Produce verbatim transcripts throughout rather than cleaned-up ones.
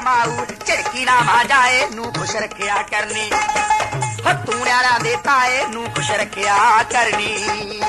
माऊ झिड़की ना मां जाए नू खुश रखिया करनी हो तू न्याणा दे ताए नू खुश रखिया करनी।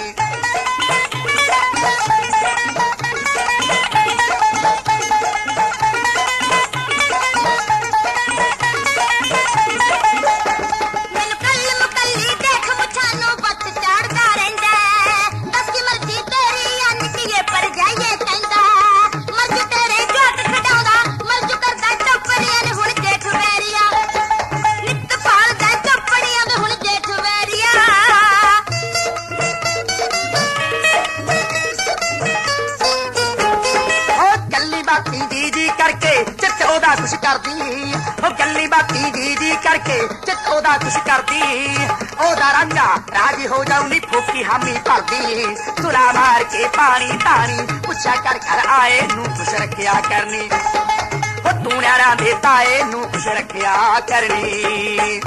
खुश करदी ओ गल्ली बाती जी जी करके चित ओदा खुश करदी ओदा रंगा राजी हो जाऊ नी फूकी हामी भरदी तुला मार के पानी तानी पुछा कर कर आए नू खुश रखिया करनी ओ तू न्याणा दे ताए नू खुश रखिया करनी।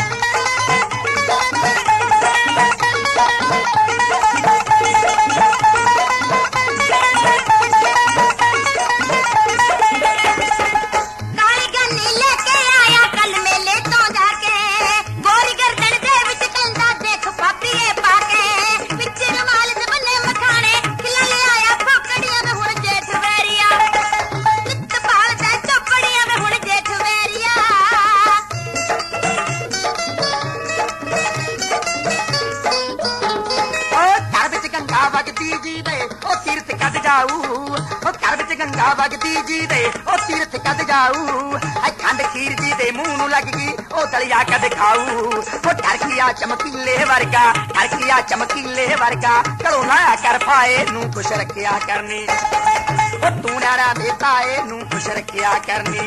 गंगा वगदी जी दे ओ तीर्थ कद जाऊ खंड खीर जी दे मुंह नू लग गई ओ दलिया कद खाऊ ओ टरकिया चमकीले वर्गा टरकिया चमकीले वर्गा करो ना कर पाए नू खुश रखिया करनी ओ तू न्याणा दे ताए नू खुश रखिया करनी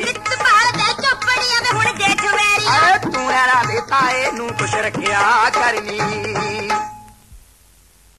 तू न्याणा दे ताए नू खुश रखिया करनी।